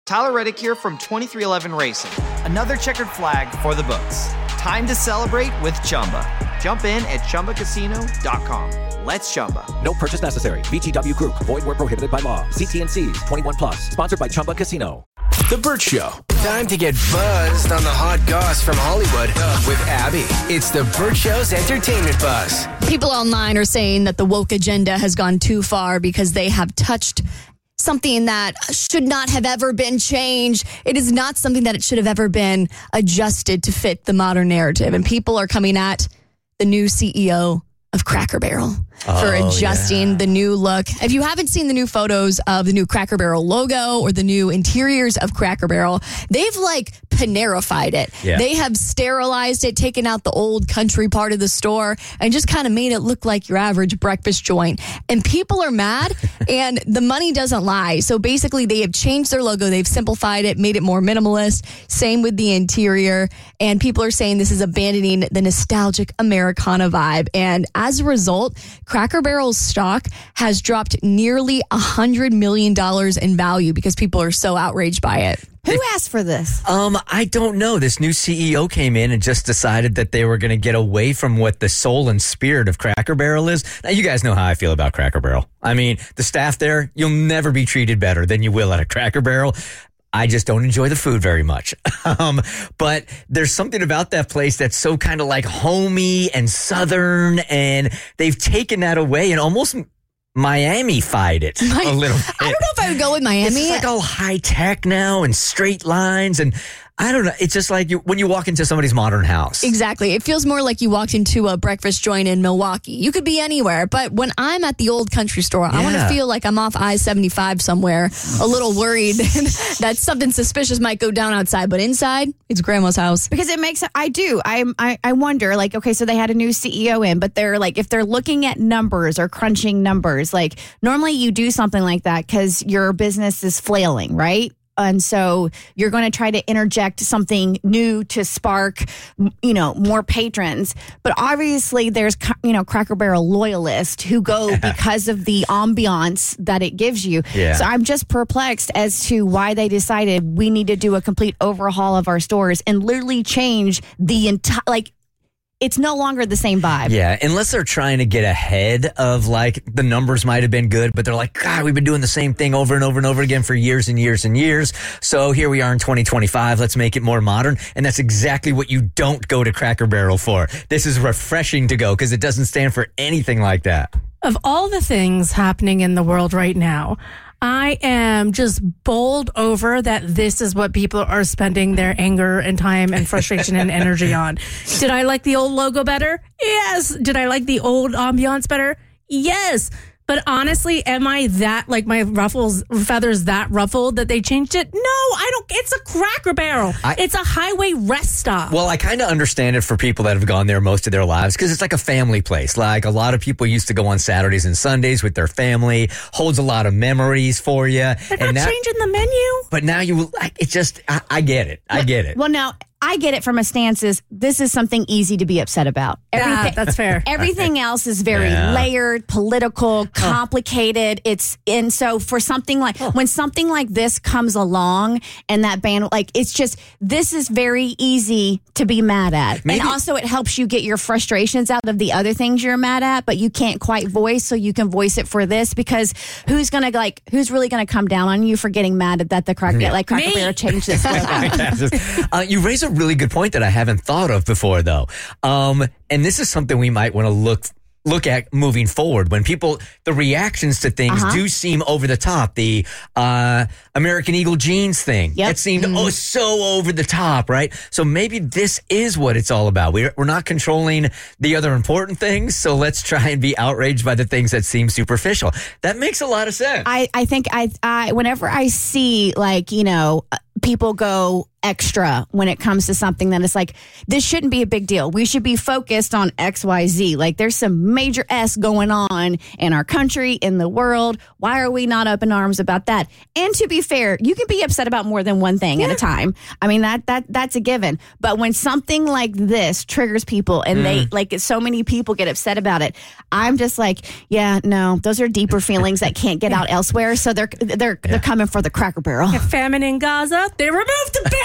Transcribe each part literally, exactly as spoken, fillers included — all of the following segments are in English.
Tyler Reddick here from twenty-three eleven Racing. Another checkered flag for the books. Time to celebrate with Chumba. Jump in at Chumba Casino dot com. Let's Chumba. No purchase necessary. V G W Group. Void where prohibited by law. See T and C's. twenty-one plus. Sponsored by Chumba Casino. The Burt Show. Time to get buzzed on the hot goss from Hollywood with Abby. It's the Burt Show's entertainment buzz. People online are saying that the woke agenda has gone too far because they have touched something that should not have ever been changed. It is not something that it should have ever been adjusted to fit the modern narrative. And people are coming at the new C E O of Cracker Barrel oh, for adjusting yeah. the new look. If you haven't seen the new photos of the new Cracker Barrel logo or the new interiors of Cracker Barrel, they've like Panera-fied it. Yeah. They have sterilized it, taken out the old country part of the store, and just kind of made it look like your average breakfast joint. And people are mad, and the money doesn't lie. So basically, they have changed their logo. They've simplified it, made it more minimalist. Same with the interior. And people are saying this is abandoning the nostalgic Americana vibe. And as a result, Cracker Barrel's stock has dropped nearly one hundred million dollars in value because people are so outraged by it. Who asked for this? Um, I don't know. This new C E O came in and just decided that they were going to get away from what the soul and spirit of Cracker Barrel is. Now, you guys know how I feel about Cracker Barrel. I mean, the staff there, you'll never be treated better than you will at a Cracker Barrel. I just don't enjoy the food very much. Um, but there's something about that place that's so kind of like homey and southern, and they've taken that away and almost Miami-fied it My, a little bit. I don't know if I would go with Miami. It's like all high tech now and straight lines, and I don't know. It's just like you, when you walk into somebody's modern house. Exactly. It feels more like you walked into a breakfast joint in Milwaukee. You could be anywhere, but when I'm at the old country store, yeah. I want to feel like I'm off I seventy-five somewhere, a little worried that something suspicious might go down outside, but inside, it's grandma's house. Because it makes, I do, I, I I wonder, like, okay, so they had a new C E O in, but they're like, if they're looking at numbers or crunching numbers, like, normally you do something like that because your business is flailing, right? And so you're going to try to interject something new to spark, you know, more patrons. But obviously there's, you know, Cracker Barrel loyalists who go because of the ambiance that it gives you. Yeah. So I'm just perplexed as to why they decided we need to do a complete overhaul of our stores and literally change the entire, like, it's no longer the same vibe. Yeah, unless they're trying to get ahead of, like, the numbers might have been good, but they're like, God, we've been doing the same thing over and over and over again for years and years and years. So here we are in twenty twenty-five. Let's make it more modern. And that's exactly what you don't go to Cracker Barrel for. This is refreshing to go because it doesn't stand for anything like that. Of all the things happening in the world right now, I am just bowled over that this is what people are spending their anger and time and frustration and energy on. Did I like the old logo better? Yes. Did I like the old ambiance better? Yes. But honestly, am I that, like, my ruffles, feathers that ruffled that they changed it? No, I don't. It's a Cracker Barrel. I, it's a highway rest stop. Well, I kind of understand it for people that have gone there most of their lives because it's like a family place. Like, a lot of people used to go on Saturdays and Sundays with their family, holds a lot of memories for you. They're and not now, changing the menu. But now you, like, it's just, I, I get it. I get it. Well, now, I get it from a stance is this is something easy to be upset about. Everything, yeah, that's fair. Everything else is very yeah. layered, political, complicated. Oh. It's and so for something like oh. when something like this comes along and that band, like, it's just, this is very easy to be mad at. Maybe. And also it helps you get your frustrations out of the other things you're mad at, but you can't quite voice, so you can voice it for this, because who's going to like, who's really going to come down on you for getting mad at that the Cracker, yeah. like Cracker Barrel changed this logo? uh, you raise a really good point that I haven't thought of before, though. Um, and this is something we might want to look look at moving forward. When people, the reactions to things uh-huh. do seem over the top. The uh, American Eagle jeans thing, yep. it seemed mm-hmm. oh so over the top, right? So maybe this is what it's all about. We're, we're not controlling the other important things, so let's try and be outraged by the things that seem superficial. That makes a lot of sense. I, I think I, I whenever I see, like, you know, people go extra when it comes to something that is like, this shouldn't be a big deal. We should be focused on X, Y, Z. Like there's some major S going on in our country, in the world. Why are we not up in arms about that? And to be fair, you can be upset about more than one thing yeah. at a time. I mean, that that that's a given. But when something like this triggers people and mm. they like so many people get upset about it, I'm just like, yeah, no, those are deeper feelings that can't get out elsewhere. So they're they're yeah. they're coming for the Cracker Barrel. Famine in Gaza, they removed the barrel.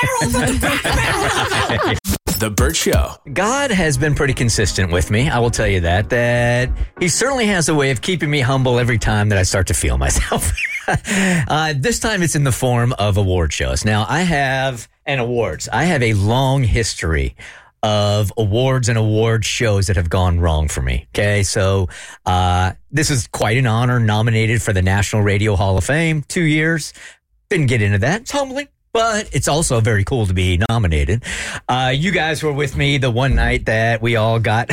The Burt Show. God has been pretty consistent with me. I will tell you that. That he certainly has a way of keeping me humble every time that I start to feel myself. uh, this time it's in the form of award shows. Now I have an awards. I have a long history of awards and award shows that have gone wrong for me. Okay, so uh, this is quite an honor. Nominated for the National Radio Hall of Fame, two years. Didn't get into that. It's humbling. But it's also very cool to be nominated. Uh, you guys were with me the one night that we all got.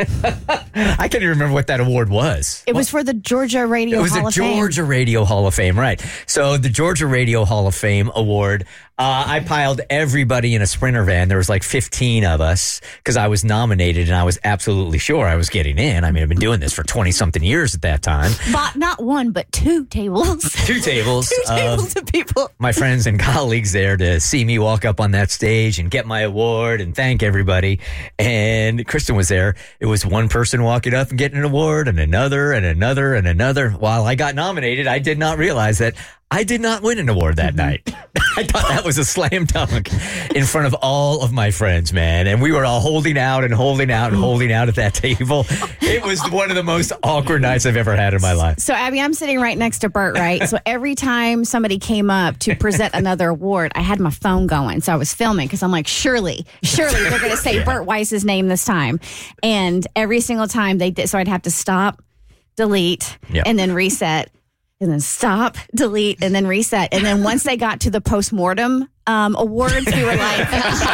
I can't even remember what that award was. It was for the Georgia Radio Hall of Fame. It was the Georgia Radio Hall of Fame, right. So the Georgia Radio Hall of Fame award, uh, I piled everybody in a Sprinter van. There was like fifteen of us because I was nominated and I was absolutely sure I was getting in. I mean, I've been doing this for twenty-something years at that time. But not one, but two tables. Two tables. two tables of people. My friends and colleagues there to see me walk up on that stage and get my award and thank everybody. And Kristen was there. It was one person walking up and getting an award and another and another and another. While I got nominated, I did not realize that I did not win an award that night. I thought that was a slam dunk in front of all of my friends, man. And we were all holding out and holding out and holding out at that table. It was one of the most awkward nights I've ever had in my life. So, Abby, I'm sitting right next to Burt, right? So every time somebody came up to present another award, I had my phone going. So I was filming because I'm like, surely, surely they're going to say yeah. Burt Weiss's name this time. And every single time they did, so I'd have to stop, delete, yep. and then reset. And then stop, delete, and then reset. And then once they got to the postmortem um, awards, we were like...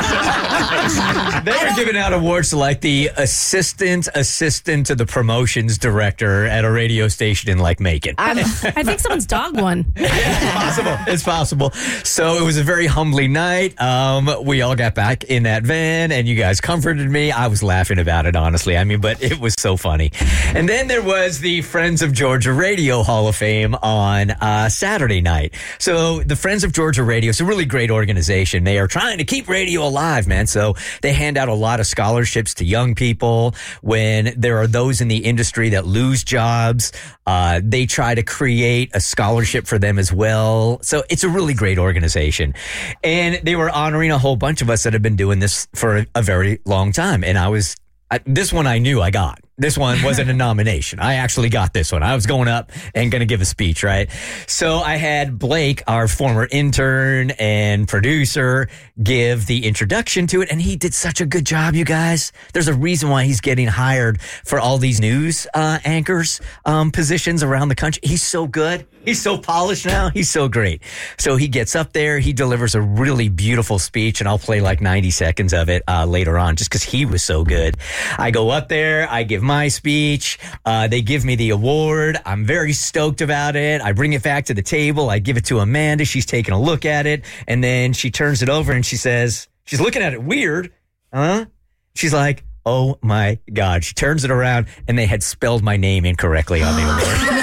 they were giving out awards to like the assistant assistant to the promotions director at a radio station in like Macon. I think someone's dog won. It's possible. It's possible. So it was a very humbling night. Um, we all got back in that van and you guys comforted me. I was laughing about it, honestly. I mean, but it was so funny. And then there was the Friends of Georgia Radio Hall of Fame on uh, Saturday night. So the Friends of Georgia Radio is a really great organization. They are trying to keep radio alive, man. So they hand out a lot of scholarships to young people. When there are those in the industry that lose jobs, uh, they try to create a scholarship for them as well. So it's a really great organization. And they were honoring a whole bunch of us that have been doing this for a, a very long time. And I was, I, this one I knew I got. This one wasn't a nomination. I actually got this one. I was going up and going to give a speech, right? So I had Blake, our former intern and producer, give the introduction to it. And he did such a good job, you guys. There's a reason why he's getting hired for all these news uh, anchors um, positions around the country. He's so good. He's so polished now. He's so great. So he gets up there. He delivers a really beautiful speech, and I'll play like ninety seconds of it uh, later on just because he was so good. I go up there. I give my speech. Uh, they give me the award. I'm very stoked about it. I bring it back to the table. I give it to Amanda. She's taking a look at it, and then she turns it over and she says, she's looking at it weird. Huh? She's like, oh my God. She turns it around, and they had spelled my name incorrectly on the award.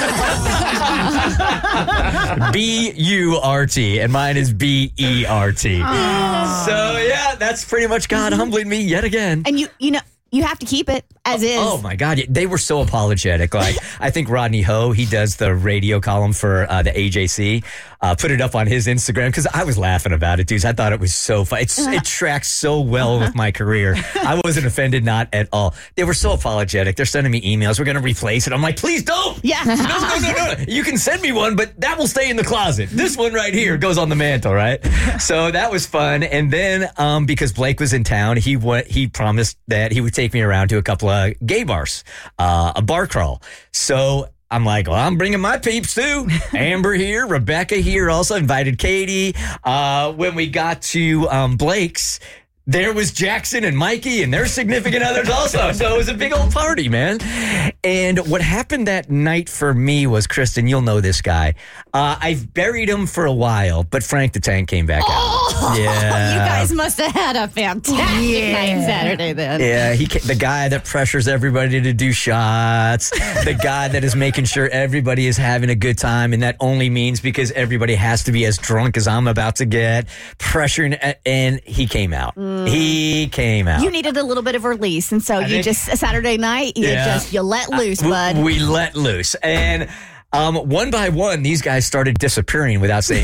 B U R T, and mine is B E R T. Aww. So, yeah, that's pretty much God humbling me yet again. And you, you know, you have to keep it as oh, is. Oh, my God. They were so apologetic. Like, I think Rodney Ho, he does the radio column for uh, the A J C, uh, put it up on his Instagram because I was laughing about it, dudes. I thought it was so fun. It's, it tracks so well with my career. I wasn't offended, not at all. They were so apologetic. They're sending me emails. We're going to replace it. I'm like, please don't. Yeah. No, no, no, no. You can send me one, but that will stay in the closet. This one right here goes on the mantle, right? So that was fun. And then um, because Blake was in town, he went, he promised that he would take me around to a couple of gay bars, uh, a bar crawl. So I'm like, well, I'm bringing my peeps too. Amber here, Rebecca here, also invited Katie. Uh, when we got to um, Blake's, there was Jackson and Mikey and their significant others also. So it was a big old party, man. And what happened that night for me was, Kristen, you'll know this guy. Uh, I've buried him for a while, but Frank the Tank came back Oh, out. Yeah. you guys must have had a fantastic night Saturday then. Yeah, he ca- the guy that pressures everybody to do shots, the guy that is making sure everybody is having a good time, and that only means because everybody has to be as drunk as I'm about to get, pressuring, and he came out. Mm. He came out. You needed a little bit of release, and so I you think- just, Saturday night, you Yeah. just, you let loose, We- bud. We let loose. And um, one by one, these guys started disappearing without saying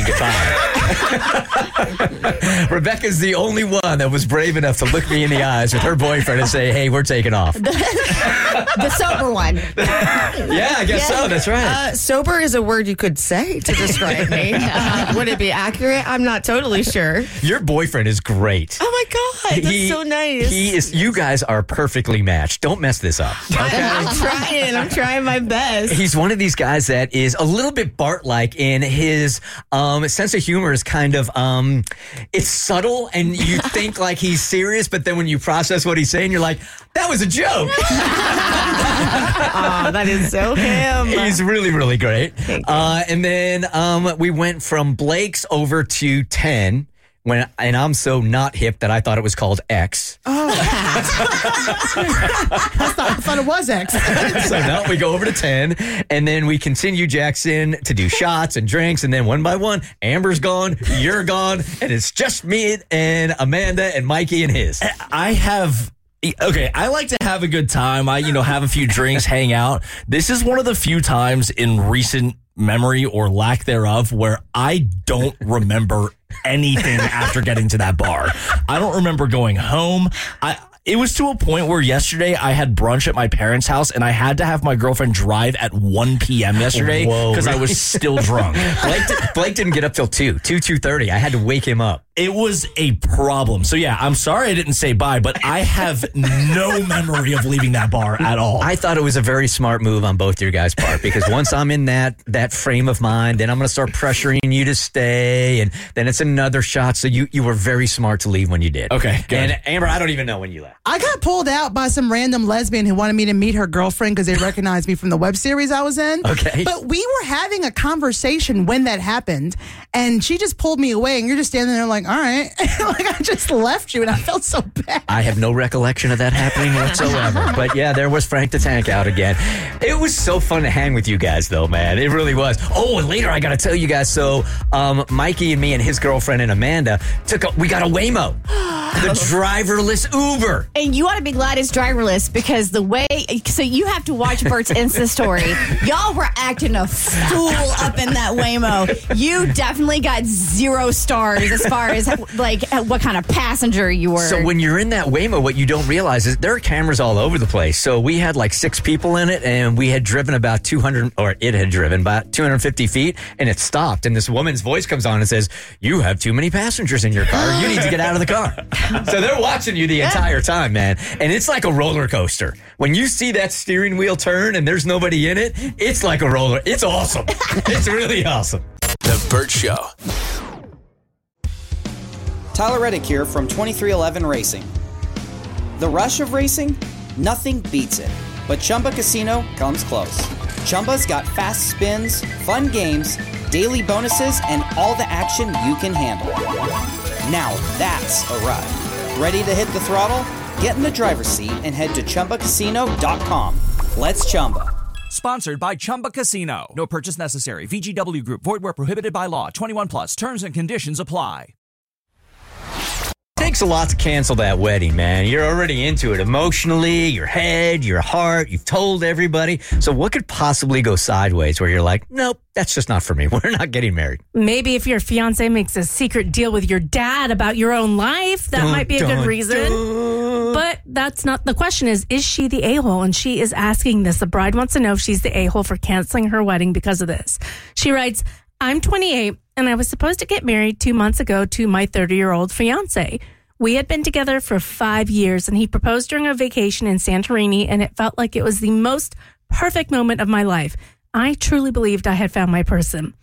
goodbye. Rebecca's the only one that was brave enough to look me in the eyes with her boyfriend and say, hey, we're taking off. The sober one. Yeah, I guess so. That's right. Uh, sober is a word you could say to describe me. Uh, would it be accurate? I'm not totally sure. Your boyfriend is great. Oh my God, that's He- so nice. He is. You guys are perfectly matched. Don't mess this up. Okay. I'm trying. I'm trying my best. He's one of these guys that is a little bit Bart-like in his um, sense of humor is kind of, um, it's subtle and you think like he's serious, but then when you process what he's saying, you're like, that was a joke. Oh, that is so him. He's really, really great. Uh, and then um, we went from Blake's over to ten. When, and I'm so not hip that I thought it was called X. Oh. I, thought, I thought it was X. So now we go over to ten, and then we continue, Jackson, to do shots and drinks, and then one by one, Amber's gone, you're gone, and it's just me and Amanda and Mikey and his. I have... Okay, I like to have a good time. I, you know, have a few drinks, hang out. This is one of the few times in recent memory or lack thereof where I don't remember anything after getting to that bar. I don't remember going home. I It was to a point where yesterday I had brunch at my parents' house and I had to have my girlfriend drive at one p.m. yesterday because I was still drunk. Blake, Blake didn't get up till two, two, two thirty. I had to wake him up. It was a problem. So yeah, I'm sorry I didn't say bye, but I have no memory of leaving that bar at all. I thought it was a very smart move on both your guys' part because once I'm in that that frame of mind, then I'm going to start pressuring you to stay, and then it's another shot. So you, you were very smart to leave when you did. Okay, good. And Amber, I don't even know when you left. I got pulled out by some random lesbian who wanted me to meet her girlfriend because they recognized me from the web series I was in. Okay. But we were having a conversation when that happened, and she just pulled me away, and you're just standing there like, all right. Like, I just left you, and I felt so bad. I have no recollection of that happening whatsoever. But yeah, there was Frank the Tank out again. It was so fun to hang with you guys, though, man. It really was. Oh, and later I got to tell you guys. So, um, Mikey and me and his girlfriend and Amanda took a, we got a Waymo, the driverless Uber. And you ought to be glad it's driverless because the way, so you have to watch Bert's Insta story. Y'all were acting a fool up in that Waymo. You definitely got zero stars as far as like what kind of passenger you were. So when you're in that Waymo, what you don't realize is there are cameras all over the place. So we had like six people in it, and we had driven about two hundred, or it had driven about two hundred fifty feet, and it stopped. And this woman's voice comes on and says, "You have too many passengers in your car. You need to get out of the car." So they're watching you the entire time, man. And it's like a roller coaster. When you see that steering wheel turn and there's nobody in it, it's like a roller. It's awesome. It's really awesome. The Burt Show. Tyler Reddick here from twenty-three eleven Racing. The rush of racing? Nothing beats it. But Chumba Casino comes close. Chumba's got fast spins, fun games, daily bonuses, and all the action you can handle. Now that's a ride. Ready to hit the throttle? Get in the driver's seat and head to Chumba Casino dot com. Let's Chumba. Sponsored by Chumba Casino. No purchase necessary. V G W Group. Void where prohibited by law. twenty-one plus. Terms and conditions apply. Takes a lot to cancel that wedding, man. You're already into it emotionally, your head, your heart. You've told everybody. So what could possibly go sideways where you're like, nope, that's just not for me. We're not getting married. Maybe if your fiance makes a secret deal with your dad about your own life, that Dun, might be a dun, good reason. dun. But that's not the question. Is is she the a-hole? And she is asking this. The bride wants to know if she's the a-hole for canceling her wedding because of this. She writes, I'm twenty-eight and I was supposed to get married two months ago to my thirty-year-old fiance. We had been together for five years and he proposed during a vacation in Santorini, and it felt like it was the most perfect moment of my life. I truly believed I had found my person.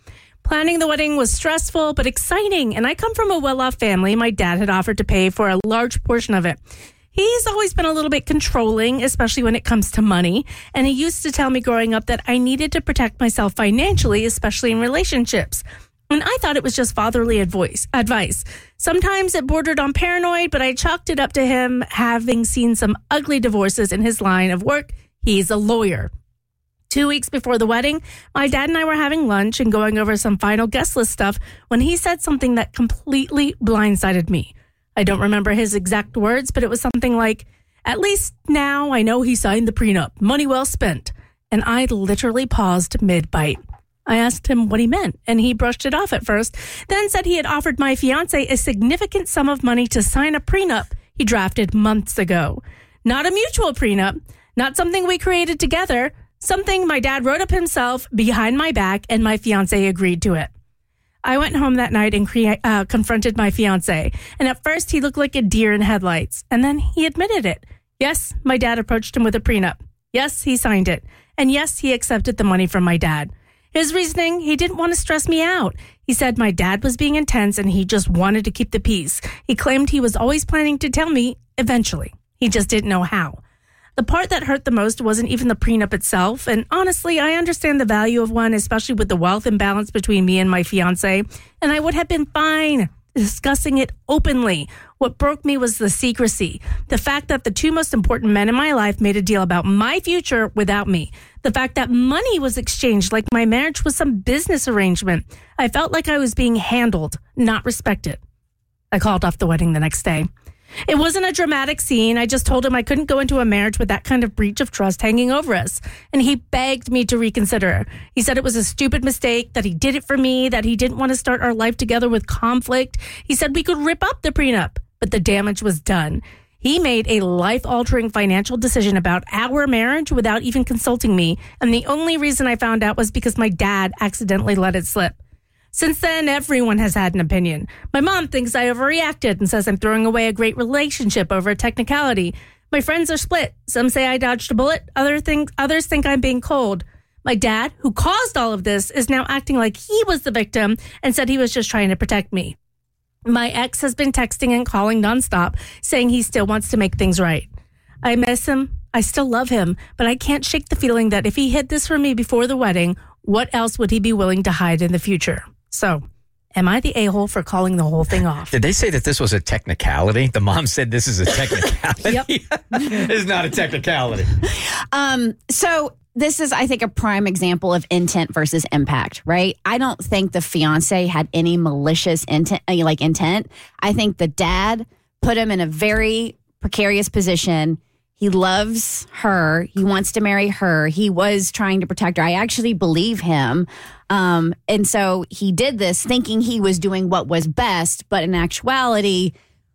Planning the wedding was stressful but exciting, and I come from a well-off family. My dad had offered to pay for a large portion of it. He's always been a little bit controlling, especially when it comes to money, and he used to tell me growing up that I needed to protect myself financially, especially in relationships. And I thought it was just fatherly advice. advice. Sometimes it bordered on paranoid, but I chalked it up to him having seen some ugly divorces in his line of work. He's a lawyer. Two weeks before the wedding, my dad and I were having lunch and going over some final guest list stuff when he said something that completely blindsided me. I don't remember his exact words, but it was something like, "At least now I know he signed the prenup. Money well spent." And I literally paused mid-bite. I asked him what he meant, and he brushed it off at first, then said he had offered my fiance a significant sum of money to sign a prenup he drafted months ago. Not a mutual prenup, not something we created together, something my dad wrote up himself behind my back, and my fiance agreed to it. I went home that night and cre- uh, confronted my fiance, and at first he looked like a deer in headlights, and then he admitted it. Yes, my dad approached him with a prenup. Yes, he signed it. And yes, he accepted the money from my dad. His reasoning, he didn't want to stress me out. He said my dad was being intense and he just wanted to keep the peace. He claimed he was always planning to tell me eventually. He just didn't know how. The part that hurt the most wasn't even the prenup itself. And honestly, I understand the value of one, especially with the wealth imbalance between me and my fiance. And I would have been fine discussing it openly. What broke me was the secrecy. The fact that the two most important men in my life made a deal about my future without me. The fact that money was exchanged like my marriage was some business arrangement. I felt like I was being handled, not respected. I called off the wedding the next day. It wasn't a dramatic scene. I just told him I couldn't go into a marriage with that kind of breach of trust hanging over us. And he begged me to reconsider. He said it was a stupid mistake, that he did it for me, that he didn't want to start our life together with conflict. He said we could rip up the prenup, but the damage was done. He made a life-altering financial decision about our marriage without even consulting me. And the only reason I found out was because my dad accidentally let it slip. Since then, everyone has had an opinion. My mom thinks I overreacted and says I'm throwing away a great relationship over a technicality. My friends are split. Some say I dodged a bullet. Other think, others think I'm being cold. My dad, who caused all of this, is now acting like he was the victim and said he was just trying to protect me. My ex has been texting and calling nonstop, saying he still wants to make things right. I miss him. I still love him, but I can't shake the feeling that if he hid this from me before the wedding, what else would he be willing to hide in the future? So, am I the a-hole for calling the whole thing off? Did they say that this was a technicality? The mom said this is a technicality. Yep. It's not a technicality. Um, so this is, I think, a prime example of intent versus impact, right? I don't think the fiance had any malicious intent, like intent. I think the dad put him in a very precarious position. He loves her. He wants to marry her. He was trying to protect her. I actually believe him. Um, and so he did this thinking he was doing what was best, but in actuality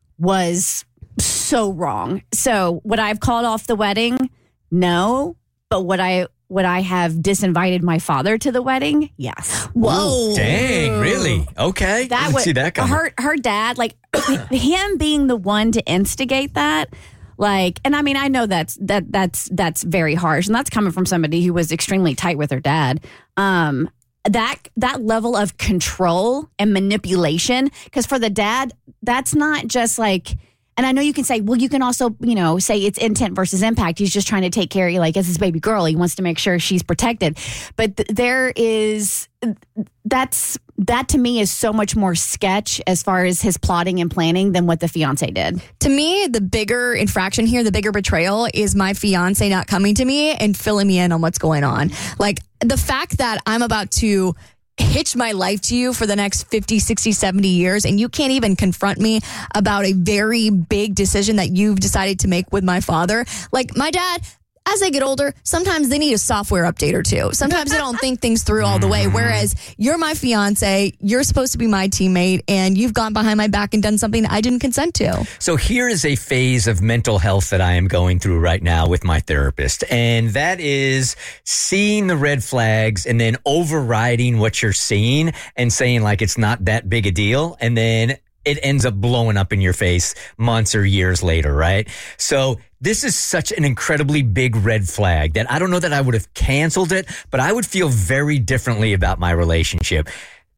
was so wrong. So would I have called off the wedding? No. But would I would I have disinvited my father to the wedding? Yes. Whoa. Ooh, dang, really? Okay. That I didn't would see that coming. Her, her dad, like him being the one to instigate that. Like, and I mean, I know that's that that's that's very harsh, and that's coming from somebody who was extremely tight with her dad. Um, that that level of control and manipulation, because for the dad, that's not just like. And I know you can say, well, you can also, you know, say it's intent versus impact. He's just trying to take care of you, like as his baby girl. He wants to make sure she's protected. But th- there is that's that to me is so much more sketch as far as his plotting and planning than what the fiance did. To me, the bigger infraction here, the bigger betrayal is my fiance not coming to me and filling me in on what's going on. Like the fact that I'm about to hitch my life to you for the next fifty, sixty, seventy years, and you can't even confront me about a very big decision that you've decided to make with my father. Like my dad, as they get older, sometimes they need a software update or two. Sometimes they don't think things through all the way. Whereas you're my fiance, you're supposed to be my teammate, and you've gone behind my back and done something that I didn't consent to. So here is a phase of mental health that I am going through right now with my therapist. And that is seeing the red flags and then overriding what you're seeing and saying like it's not that big a deal. And then it ends up blowing up in your face months or years later, right? So this is such an incredibly big red flag that I don't know that I would have canceled it, but I would feel very differently about my relationship.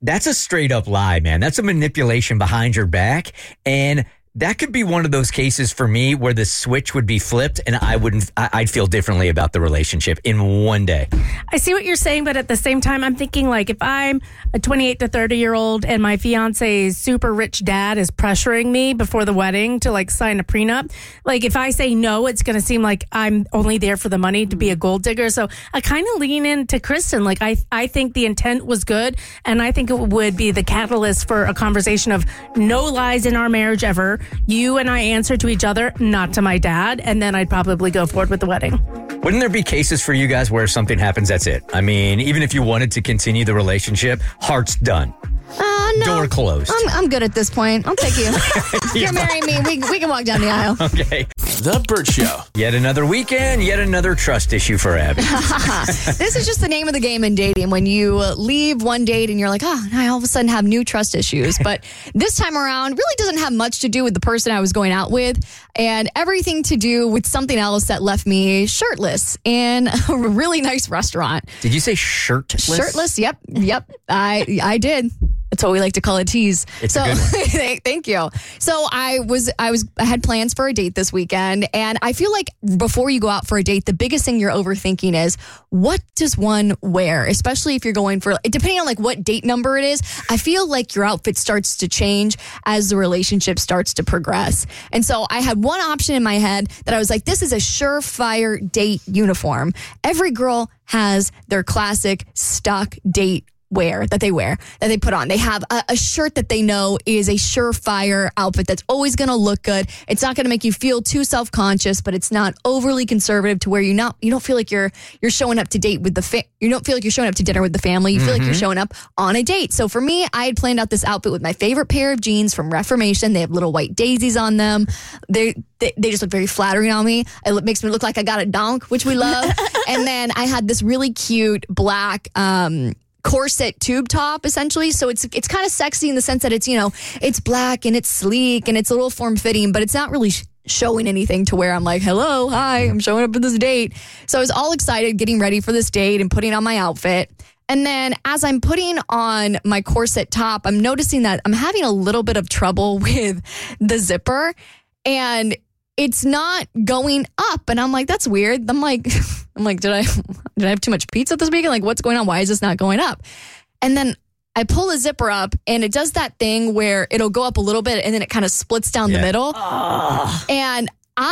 that's a straight up lie, man. That's a manipulation behind your back. And that could be one of those cases for me where the switch would be flipped and I wouldn't, I'd feel differently about the relationship in one day. I see what you're saying, but at the same time, I'm thinking like if I'm a twenty-eight to thirty year old and my fiance's super rich dad is pressuring me before the wedding to like sign a prenup, like if I say no, it's going to seem like I'm only there for the money to be a gold digger. So I kind of lean into Kristen. Like I, I think the intent was good, and I think it would be the catalyst for a conversation of no lies in our marriage ever. You and I answer to each other, not to my dad, and then I'd probably go forward with the wedding. Wouldn't there be cases for you guys where something happens, that's it? I mean, even if you wanted to continue the relationship, heart's done. Uh, no. Door closed. I'm, I'm good at this point. I'll take you. If you're marrying me, we, we can walk down the aisle. Okay. The Burt Show. Yet another weekend, yet another trust issue for Abby. This is just the name of the game in dating. When you leave one date and you're like, oh, I all of a sudden have new trust issues. But this time around really doesn't have much to do with the person I was going out with and everything to do with something else that left me shirtless in a really nice restaurant. Did you say shirtless? Shirtless, yep, yep. I I did. That's what we like to call a tease. It's so, a good one. Thank you. So I was, I was, I had plans for a date this weekend, and I feel like before you go out for a date, the biggest thing you're overthinking is what does one wear, especially if you're going for, depending on like what date number it is. I feel like your outfit starts to change as the relationship starts to progress. And so I had one option in my head that I was like, this is a surefire date uniform. Every girl has their classic stock date wear that they wear, that they put on. They have a, a shirt that they know is a surefire outfit that's always going to look good. It's not going to make you feel too self-conscious, but it's not overly conservative to where you not you don't feel like you're you're showing up to date with the fa- you don't feel like you're showing up to dinner with the family. You feel like you're showing up on a date. So for me, I had planned out this outfit with my favorite pair of jeans from Reformation. They have little white daisies on them. They they, they just look very flattering on me. It makes me look like I got a donk, which we love. And then I had this really cute black um corset tube top, essentially. So it's it's kind of sexy in the sense that it's, you know, it's black and it's sleek and it's a little form fitting, but it's not really sh- showing anything to where I'm like, hello, hi, I'm showing up for this date. So I was all excited getting ready for this date and putting on my outfit. And then as I'm putting on my corset top, I'm noticing that I'm having a little bit of trouble with the zipper, and it's not going up. And I'm like, that's weird. I'm like, I'm like, did I, did I have too much pizza this weekend? Like, what's going on? Why is this not going up? And then I pull a zipper up, and it does that thing where it'll go up a little bit and then it kind of splits down Yeah. the middle. Oh. And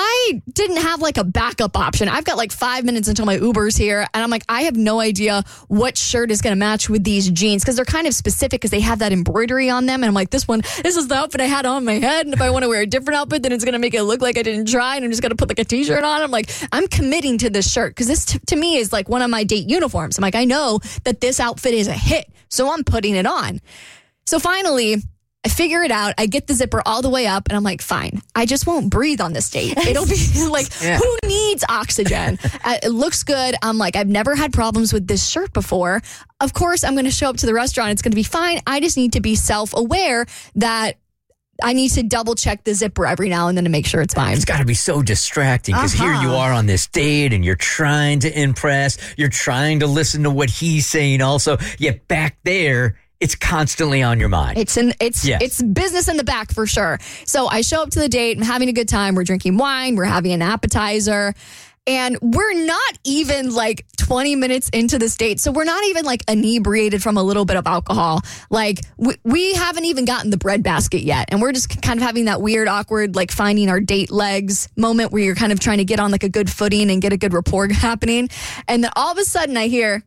I didn't have like a backup option. I've got like five minutes until my Uber's here. And I'm like, I have no idea what shirt is going to match with these jeans, because they're kind of specific because they have that embroidery on them. And I'm like, this one, this is the outfit I had on my head. And if I want to wear a different outfit, then it's going to make it look like I didn't try. And I'm just going to put like a t-shirt on. I'm like, I'm committing to this shirt because this t- to me is like one of my date uniforms. I'm like, I know that this outfit is a hit, so I'm putting it on. So finally, I figure it out. I get the zipper all the way up, and I'm like, fine. I just won't breathe on this date. It'll be like, Yeah. who needs oxygen? uh, it looks good. I'm like, I've never had problems with this shirt before. Of course, I'm going to show up to the restaurant. It's going to be fine. I just need to be self-aware that I need to double check the zipper every now and then to make sure it's fine. It's got to be so distracting because Uh-huh. here you are on this date and you're trying to impress. You're trying to listen to what he's saying also. Yet back there, it's constantly on your mind. It's in it's Yes. it's business in the back for sure. So I show up to the date, I'm having a good time. We're drinking wine, we're having an appetizer, and we're not even like twenty minutes into this date. So we're not even like inebriated from a little bit of alcohol. Like we, we haven't even gotten the bread basket yet. And we're just kind of having that weird, awkward, like finding our date legs moment where you're kind of trying to get on like a good footing and get a good rapport happening. And then all of a sudden I hear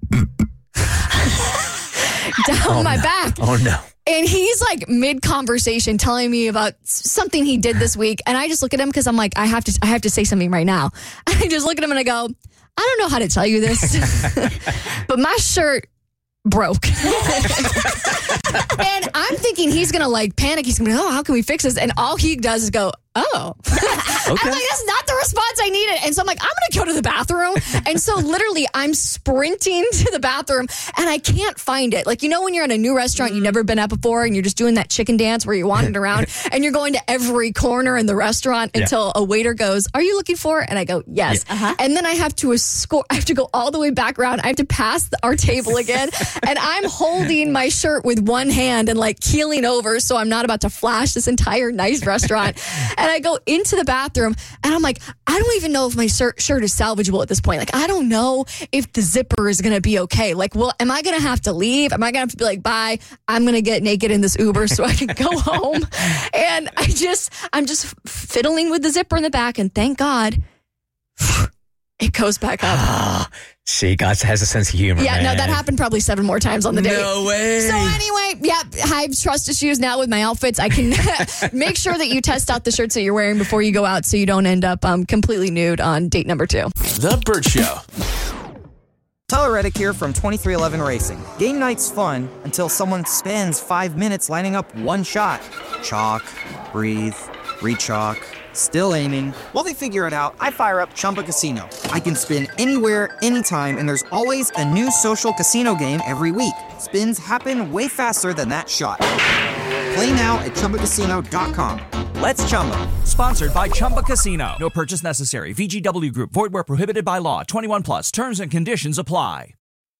down Oh, my no. back. Oh, no. And he's like mid conversation telling me about s- something he did this week. And I just look at him because I'm like, I have to, I have to say something right now. I just look at him and I go, I don't know how to tell you this, but my shirt broke. And I'm thinking he's going to like panic. He's going to be, oh, how can we fix this? And all he does is go, oh. Okay. I'm like, that's not the response I needed. And so I'm like, I'm going to go to the bathroom. And so literally I'm sprinting to the bathroom and I can't find it. Like, you know, when you're in a new restaurant you've never been at before and you're just doing that chicken dance where you're wandering around and you're going to every corner in the restaurant Yeah. until a waiter goes, are you looking for it? And I go, yes. Yeah. Uh-huh. And then I have to escort, I have to go all the way back around. I have to pass the, our table again. And I'm holding my shirt with one hand and like keeling over so I'm not about to flash this entire nice restaurant. And I go into the bathroom and I'm like, I don't even know if my shirt, shirt is salvageable at this point. Like, I don't know if the zipper is going to be okay. Like, well, am I going to have to leave? Am I going to have to be like, bye, I'm going to get naked in this Uber so I can go home? And I just, I'm just fiddling with the zipper in the back. And thank God it goes back up. See, God has a sense of humor. Yeah, man. no, that happened probably seven more times on the day. No way. So anyway, yeah, I have trust issues now with my outfits. I can make sure that you test out the shirts that you're wearing before you go out so you don't end up um, completely nude on date number two. The Burt Show. Tyler Reddick here from twenty-three eleven Racing. Game night's fun until someone spends five minutes lining up one shot. Chalk, breathe, re-chalk, still aiming. While they figure it out, I fire up Chumba Casino. I can spin anywhere, anytime, and there's always a new social casino game every week. Spins happen way faster than that shot. Play now at Chumba Casino dot com. Let's Chumba. Sponsored by Chumba Casino. No purchase necessary. V G W Group. Void where prohibited by law. twenty-one plus. Terms and conditions apply.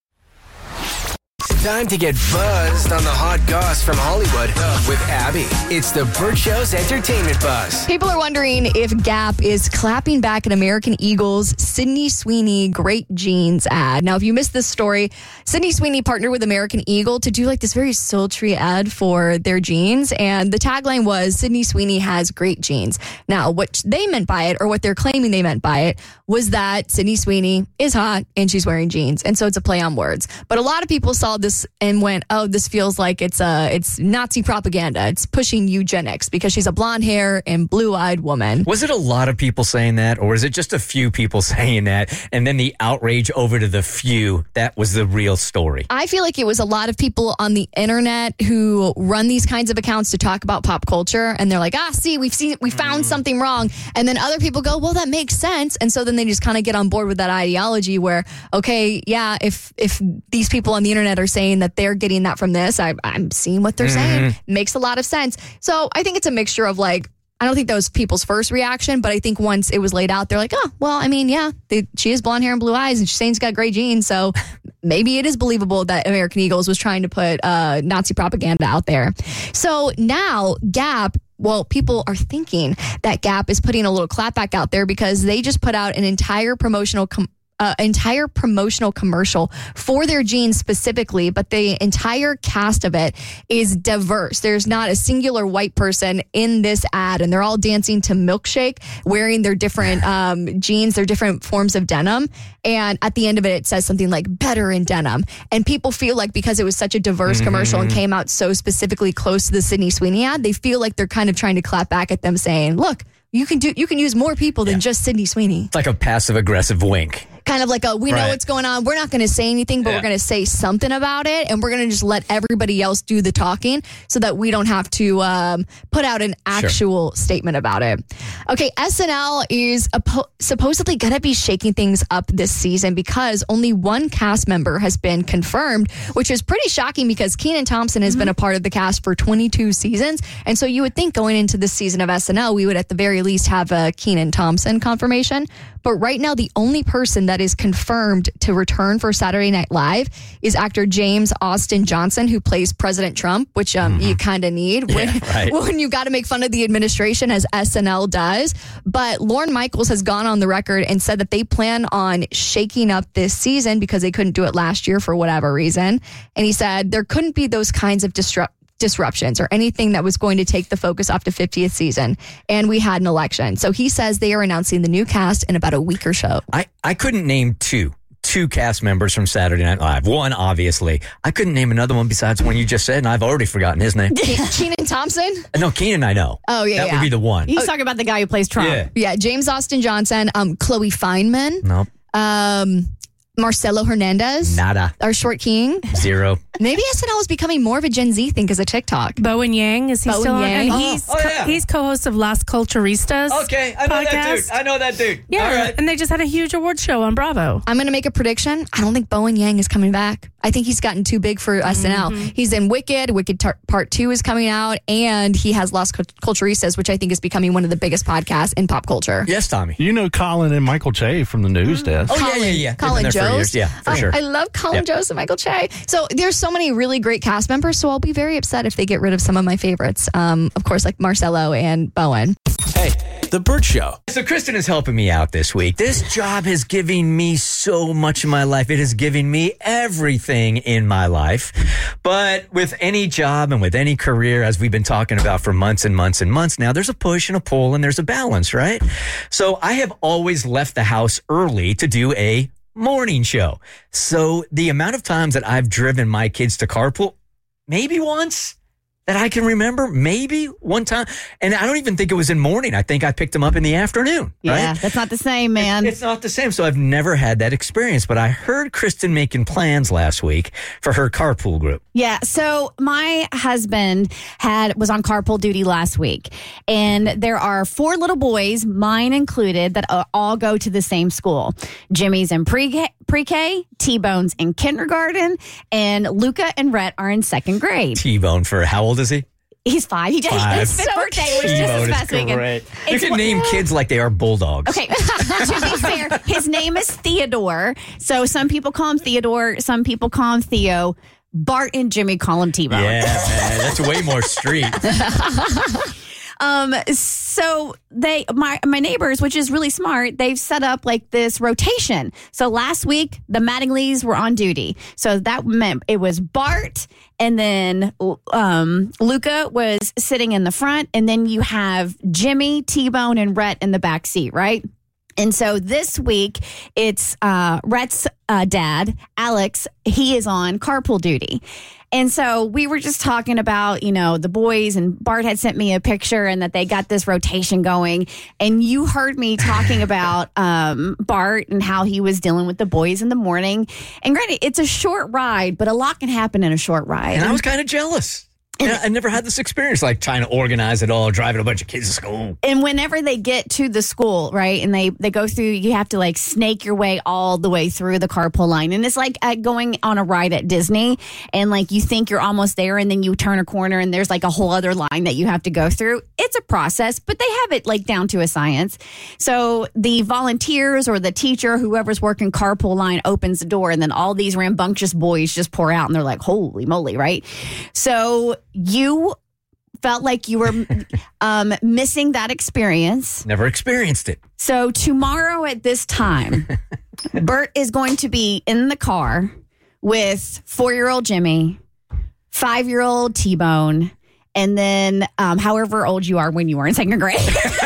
Time to get buzzed on the hot goss from Hollywood with Abby. It's the Burt Show's entertainment buzz. People are wondering if Gap is clapping back at American Eagle's Sydney Sweeney Great Jeans ad. Now, if you missed this story, Sydney Sweeney partnered with American Eagle to do like this very sultry ad for their jeans. And the tagline was, Sydney Sweeney has great jeans. Now, what they meant by it, or what they're claiming they meant by it, was that Sydney Sweeney is hot and she's wearing jeans. And so it's a play on words. But a lot of people saw this and went, oh, this feels like it's uh, it's Nazi propaganda. It's pushing eugenics because she's a blonde hair and blue-eyed woman. Was it a lot of people saying that, or is it just a few people saying that, and then the outrage over to the few, that was the real story? I feel like it was a lot of people on the internet who run these kinds of accounts to talk about pop culture, and they're like, ah, see, we've seen, we found mm. something wrong. And then other people go, well, that makes sense. And so then they just kind of get on board with that ideology where, okay, yeah, if if these people on the internet are saying that they're getting that from this, I, I'm seeing what they're mm. saying. Makes a lot of sense. So I think it's a mixture of like, I don't think that was people's first reaction, but I think once it was laid out, they're like, oh, well, I mean, yeah, they, she has blonde hair and blue eyes and she's saying she's got great genes. So maybe it is believable that American Eagles was trying to put uh, Nazi propaganda out there. So now Gap, well, people are thinking that Gap is putting a little clapback out there because they just put out an entire promotional com- Uh, entire promotional commercial for their jeans specifically, but the entire cast of it is diverse. There's not a singular white person in this ad, and they're all dancing to Milkshake, wearing their different um, jeans, their different forms of denim. And at the end of it, it says something like better in denim. And people feel like because it was such a diverse mm-hmm. commercial and came out so specifically close to the Sydney Sweeney ad, they feel like they're kind of trying to clap back at them saying, look, you can do, you can use more people than yeah. just Sydney Sweeney. It's like a passive aggressive wink. Kind of like a, we know right. what's going on. We're not going to say anything, but yeah. we're going to say something about it. And we're going to just let everybody else do the talking so that we don't have to um, put out an actual sure. statement about it. Okay, S N L is apo- supposedly going to be shaking things up this season because only one cast member has been confirmed, which is pretty shocking because Kenan Thompson has mm-hmm. been a part of the cast for twenty-two seasons. And so you would think going into this season of S N L, we would at the very least have a Kenan Thompson confirmation. But right now, the only person that is confirmed to return for Saturday Night Live is actor James Austin Johnson, who plays President Trump, which um, mm-hmm. you kind of need when, yeah, right. when you got to make fun of the administration, as S N L does. But Lorne Michaels has gone on the record and said that they plan on shaking up this season because they couldn't do it last year for whatever reason. And he said there couldn't be those kinds of disrupt. disruptions or anything that was going to take the focus off the fiftieth season. And we had an election. So he says they are announcing the new cast in about a week or so. I, I couldn't name two. Two cast members from Saturday Night Live. One, obviously. I couldn't name another one besides one you just said, and I've already forgotten his name. Kenan Thompson? No, Kenan I know. Oh, yeah, That yeah. would be the one. He's oh. talking about the guy who plays Trump. Yeah, yeah James Austin Johnson, um, Chloe Fineman. Nope. Um, Marcelo Hernandez. Nada. Our short king. Zero. Maybe S N L is becoming more of a Gen Z thing because of TikTok. Bowen Yang, is he Bowen still on? Yang. And Oh. he's, Oh, yeah. he's co-host of Las Culturistas. Okay, I know that podcast. dude. I know that dude. Yeah, All right. and they just had a huge award show on Bravo. I'm going to make a prediction. I don't think Bowen Yang is coming back. I think he's gotten too big for S N L. Mm-hmm. He's in Wicked. Wicked tar- Part two is coming out, and he has Las Cult- Culturistas, which I think is becoming one of the biggest podcasts in pop culture. Yes, Tommy. You know Colin and Michael Che from the news desk. Oh, yeah, yeah, yeah. They've been Colin there for years. Jost. Yeah, for Oh, sure. I love Colin Yep. Jost and Michael Che. So there's so many really great cast members. So I'll be very upset if they get rid of some of my favorites. Um, of course, like Marcelo and Bowen. Hey, The Burt Show. So Kristen is helping me out this week. This job has given me so much in my life. It has given me everything in my life. But with any job and with any career, as we've been talking about for months and months and months now, there's a push and a pull and there's a balance, right? So I have always left the house early to do a morning show. So the amount of times that I've driven my kids to carpool, maybe once that I can remember, maybe one time. And I don't even think it was in morning. I think I picked them up in the afternoon. Yeah, right? that's not the same, man. It's not the same. So I've never had that experience. But I heard Kristen making plans last week for her carpool group. Yeah, so my husband had was on carpool duty last week, and there are four little boys, mine included, that uh, all go to the same school. Jimmy's in pre pre-K, T-Bone's in kindergarten, and Luca and Rhett are in second grade. T-Bone for how old is he? He's five. He just Five. his fifth So birthday was just T-Bone this is past weekend. great. You It's can one- name kids like they are bulldogs. Okay, to be fair, his name is Theodore. So some people call him Theodore, some people call him Theo. Bart and Jimmy call him T-Bone. Yeah, man, that's way more street. Um, so they, my, my neighbors, which is really smart, they've set up like this rotation. So last week, the Mattinglys were on duty. So that meant it was Bart, and then, um, Luca was sitting in the front, and then you have Jimmy, T-Bone, and Rhett in the back seat, right? And so this week, it's uh, Rhett's uh, dad, Alex. He is on carpool duty. And so we were just talking about, you know, the boys, and Bart had sent me a picture and that they got this rotation going. And you heard me talking about um, Bart and how he was dealing with the boys in the morning. And granted, it's a short ride, but a lot can happen in a short ride. And I was kind of jealous. And I never had this experience, like trying to organize it all, driving a bunch of kids to school. And whenever they get to the school, right, and they, they go through, you have to like snake your way all the way through the carpool line. And it's like uh, going on a ride at Disney, and like you think you're almost there, and then you turn a corner and there's like a whole other line that you have to go through. It's a process, but they have it like down to a science. So the volunteers or the teacher, whoever's working carpool line, opens the door, and then all these rambunctious boys just pour out, and they're like, holy moly, right? So you felt like you were um, missing that experience. Never experienced it. So tomorrow at this time, Bert is going to be in the car with four-year-old Jimmy, five-year-old T-Bone, and then um, however old you are when you are in second grade,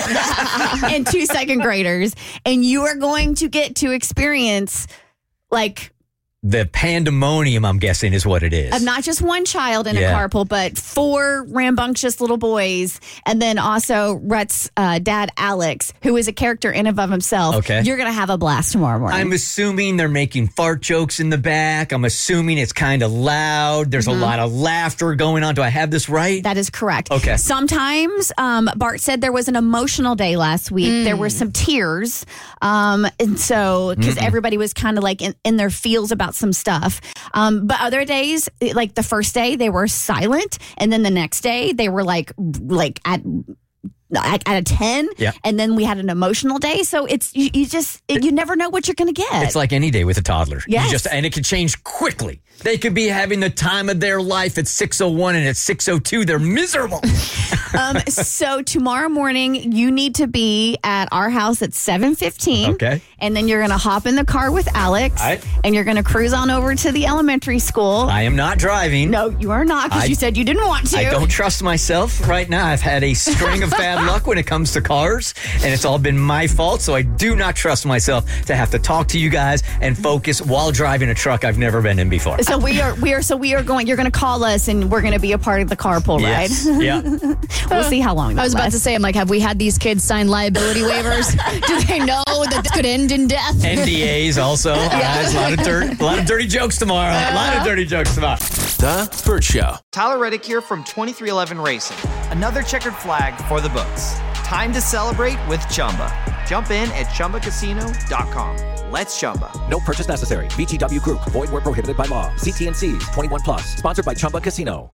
and two second graders. And you are going to get to experience like The pandemonium, I'm guessing, is what it is. of not just one child in Yeah. a carpool, but four rambunctious little boys. And then also Rhett's uh, dad, Alex, who is a character in and of himself. Okay. You're going to have a blast tomorrow morning. I'm assuming they're making fart jokes in the back. I'm assuming it's kind of loud. There's a lot of laughter going on. Do I have this right? That is correct. Okay. Sometimes um, Bart said there was an emotional day last week. There were some tears. Um, and so, because everybody was kind of like in, in their feels about some stuff. Um, but other days, like the first day, they were silent. And then the next day, they were like, like at, at, at a ten. Yeah. And then we had an emotional day. So it's, you, you just, it, you never know what you're going to get. It's like any day with a toddler. You Yes. just and it can change quickly. They could be having the time of their life at six oh one, and at six oh two, they're miserable. Um, so tomorrow morning, you need to be at our house at seven fifteen. Okay. And then you're going to hop in the car with Alex. All right. And you're going to cruise on over to the elementary school. I am not driving. No, you are not, because I- you said you didn't want to. I don't trust myself right now. I've had a string of bad bad luck when it comes to cars, and it's all been my fault. So I do not trust myself to have to talk to you guys and focus while driving a truck I've never been in before. So we are, we are, so we are going. You're going to call us, and we're going to be a part of the carpool ride. Yes. Yeah. We'll see how long. That I was about lasts. to say, I'm like, have we had these kids sign liability waivers? Do they know that this could end in death? N D As also. All right, a lot of dirt, a lot of dirty jokes tomorrow. A lot of dirty jokes tomorrow. The Burt Show. Tyler Reddick here from twenty-three eleven Racing. Another checkered flag for the books. Time to celebrate with Chumba. Jump in at chumba casino dot com. Let's Chumba. No purchase necessary. V G W Group. Void where prohibited by law. See T N Cs. twenty-one plus. Sponsored by Chumba Casino.